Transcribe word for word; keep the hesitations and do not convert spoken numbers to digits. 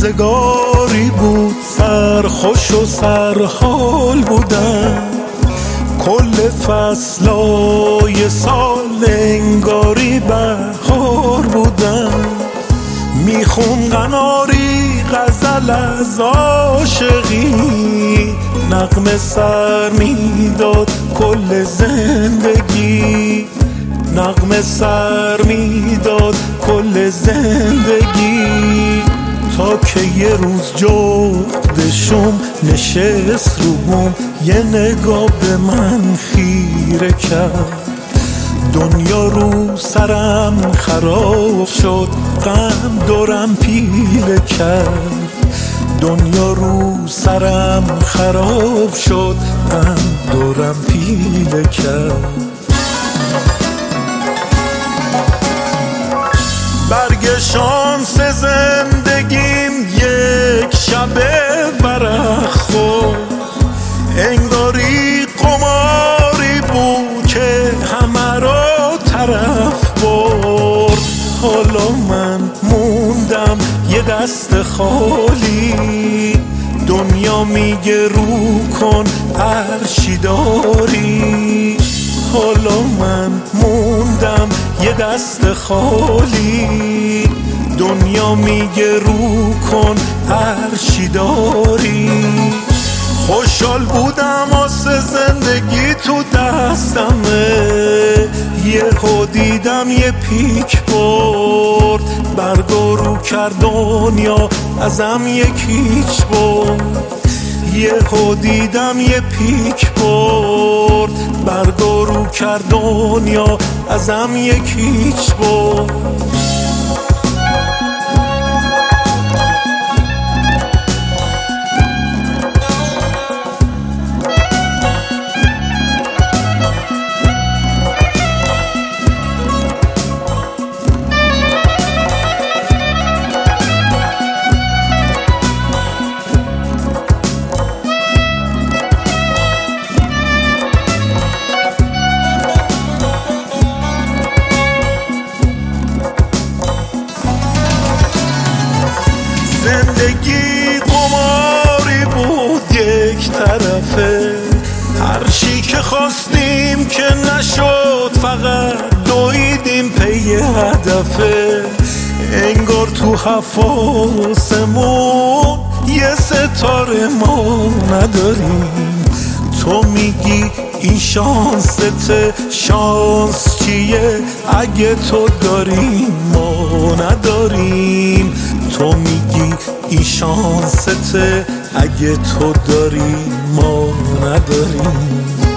روزگاری بود سرخوش و سرحال بودم، کل فصلای سال انگاری بهار بودم. میخون قناری غزل از عاشقی، نغمه سر میداد کل زندگی، نغمه سر میداد کل زندگی. تا که یه روز جفتشم نشست رو بوم، یه نگاه به من خیره کرد. دنیا رو سرم خراب شد، غم دورم پیله کرد. دنیا رو سرم خراب شد، غم دورم پیله کرد. برگ شانس زندگیم یک شب ورق خورد، انگاری قماری بود که همه رو طرف برد. حالا من موندم یه دست خالی، دنیا میگه رو کن هرچی داری. حالا من موندم یه دست خالی، دنیا میگه رو کن هرچی داری. خوشحال بودم واسه زندگی تو دستمه، یهو دیدم یه پیک برد، برگا رو کرد دنیا ازم یکیچ برد. یهو دیدم یه پیک برد، برگا رو کرد دنیا ازم یکیچ برد. زندگی قماری بود یک طرفه، هر چی که خواستیم که نشد، فقط دویدیم پی هدفه. انگار تو حواسمون یه ستاره ما نداریم. تو میگی این شانسته، شانس چیه اگه تو داری ما نداریم. تو میگی این شانسته، اگه تو داری ما نداریم.